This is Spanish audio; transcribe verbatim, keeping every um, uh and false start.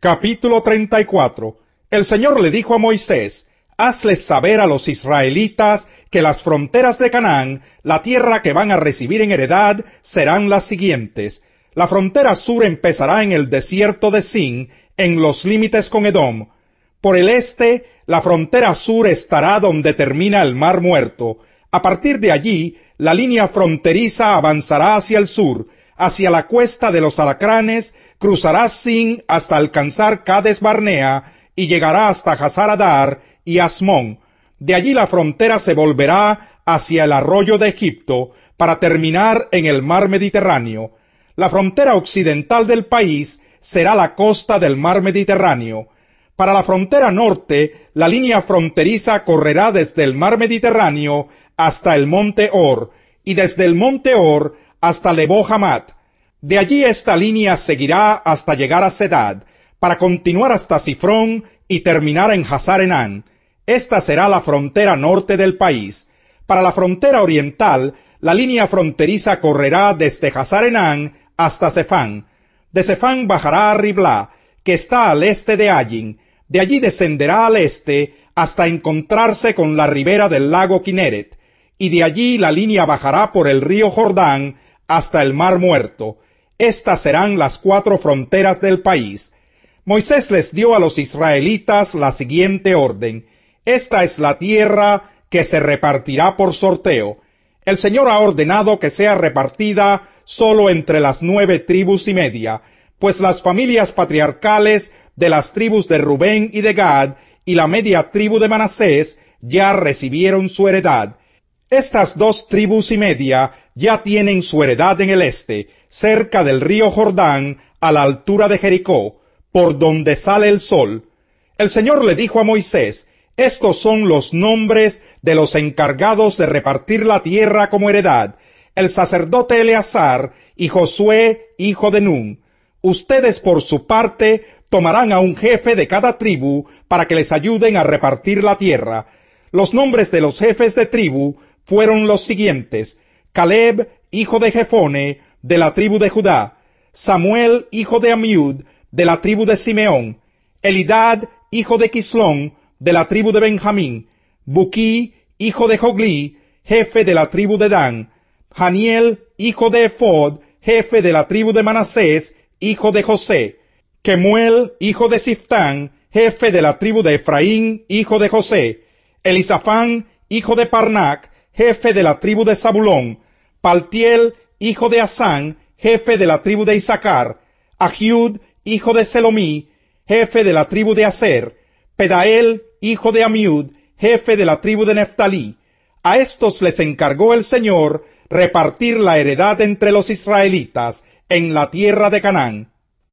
Capítulo treinta y cuatro. El Señor le dijo a Moisés: hazles saber a los israelitas que las fronteras de Canaán, la tierra que van a recibir en heredad, serán las siguientes. La frontera sur empezará en el desierto de Sin, en los límites con Edom. Por el este, la frontera sur estará donde termina el Mar Muerto. A partir de allí, la línea fronteriza avanzará hacia el sur, hacia la cuesta de los Alacranes, cruzará Sin hasta alcanzar Cades Barnea y llegará hasta Hazar Adar y Asmón. De allí la frontera se volverá hacia el arroyo de Egipto para terminar en el mar Mediterráneo. La frontera occidental del país será la costa del mar Mediterráneo. Para la frontera norte, la línea fronteriza correrá desde el mar Mediterráneo hasta el monte Or, y desde el monte Or hasta Lebo Hamat. De allí esta línea seguirá hasta llegar a Sedad, para continuar hasta Sifrón y terminar en Hazar Enán. Esta será la frontera norte del país. Para la frontera oriental, la línea fronteriza correrá desde Hazar Enán hasta Sefán. De Sefán bajará a Riblá, que está al este de Ayin. De allí descenderá al este hasta encontrarse con la ribera del lago Kineret, y de allí la línea bajará por el río Jordán hasta el Mar Muerto. Estas serán las cuatro fronteras del país. Moisés les dio a los israelitas la siguiente orden: esta es la tierra que se repartirá por sorteo. El Señor ha ordenado que sea repartida solo entre las nueve tribus y media, pues las familias patriarcales de las tribus de Rubén y de Gad y la media tribu de Manasés ya recibieron su heredad. Estas dos tribus y media ya tienen su heredad en el este, cerca del río Jordán, a la altura de Jericó, por donde sale el sol. El Señor le dijo a Moisés: estos son los nombres de los encargados de repartir la tierra como heredad: el sacerdote Eleazar y Josué, hijo de Nun. Ustedes por su parte tomarán a un jefe de cada tribu para que les ayuden a repartir la tierra. Los nombres de los jefes de tribu fueron los siguientes: Caleb, hijo de Jefone, de la tribu de Judá; Samuel, hijo de Amiud, de la tribu de Simeón; Elidad, hijo de Quislón, de la tribu de Benjamín; Buquí, hijo de Jogli, jefe de la tribu de Dan; Haniel, hijo de Ephod, jefe de la tribu de Manasés, hijo de José; Kemuel, hijo de Siftán, jefe de la tribu de Efraín, hijo de José; Elisafán, hijo de Parnac, jefe de la tribu de Zabulón; Paltiel, hijo de Asán, jefe de la tribu de Isaacar; Ahiud, hijo de Selomí, jefe de la tribu de Aser; Pedael, hijo de Amiud, jefe de la tribu de Neftalí. A estos les encargó el Señor repartir la heredad entre los israelitas en la tierra de Canaán.